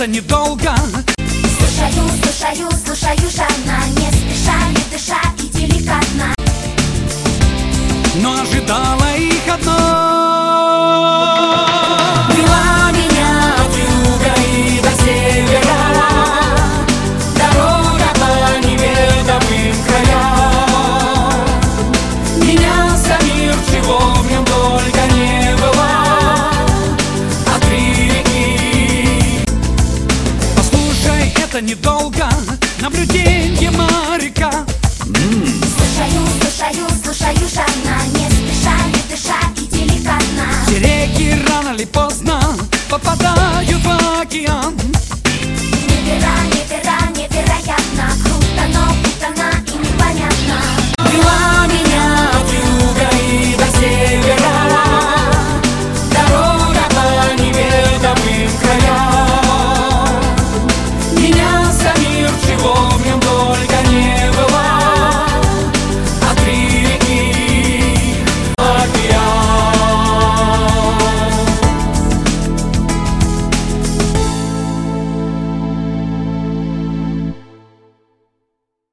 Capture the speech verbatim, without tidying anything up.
это недолго. Слушаю, слушаю, слушаю жадно, не спеша, не дыша и деликатно. Но ожидала их одно. Вела меня от юга и до севера, дорога по неведомым краям. Менялся мир, чего в нем только не было. А три реки. Послушай, это недолго. Наблюдение моряка. Слушаю, слушаю, слушаю жадно, не спеша, не дыша и деликатно. Все реки рано или поздно попадают в океан.